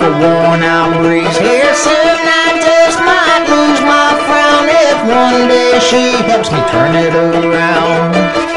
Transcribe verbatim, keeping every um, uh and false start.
a worn-out breeze. Here soon I just might lose my frown if one day she helps me turn it around.